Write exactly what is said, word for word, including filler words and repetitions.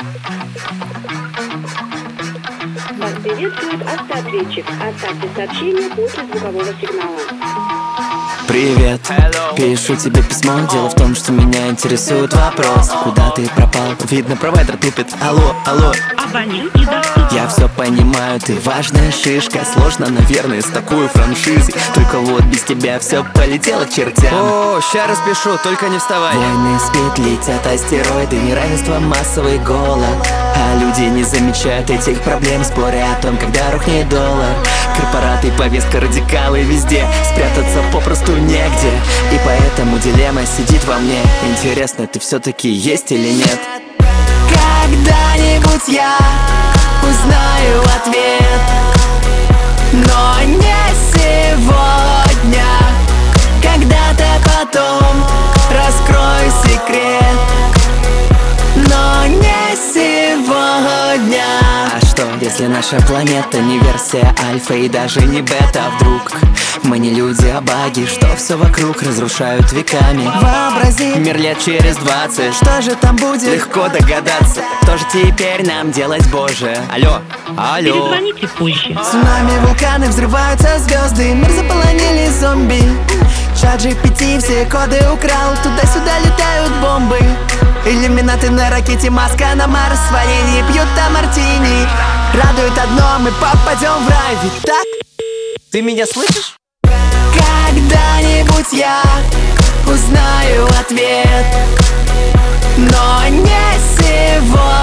Вас приветствует автоответчик. Оставьте сообщение после звукового сигнала. Привет, пишу тебе письмо. Дело в том, что меня интересует вопрос: куда ты пропал? Видно, провайдер тупит. Алло, алло. Абонент недоступен. Я все понимаю, ты важная шишка. Сложно, наверное, с такой франшизой. Только вот без тебя все полетело к чертям. О, ща распишу, только не вставай. Войны спит, летят астероиды, неравенство, массовый голод. А люди не замечают этих проблем, споря о том, когда рухнет доллар. Корпораты, повестка, радикалы везде, спрятаться попросту негде. И поэтому дилемма сидит во мне. Интересно, ты все-таки есть или нет? Когда-нибудь я узнаю ответ, но не сегодня. Когда-то потом раскрою секрет, но не сегодня. А что, если наша планета не версия альфа и даже не бета? Вдруг мы не люди, а баги, что все вокруг разрушают веками? Вообрази мир лет через двадцать, что же там будет? Легко догадаться, что же теперь нам делать, боже? Алло, алло. Перезвоните позже. Цунами, вулканы, взрываются звезды, мир заполонили зомби. Чат джи пи ти все коды украл, туда-сюда летают бомбы. Иллюминаты на ракете, маска на Марс, свалили, пьют там мартини. Радует одно, мы попадем в рай, ведь так? Ты меня слышишь? Когда-нибудь я узнаю ответ, но не сегодня.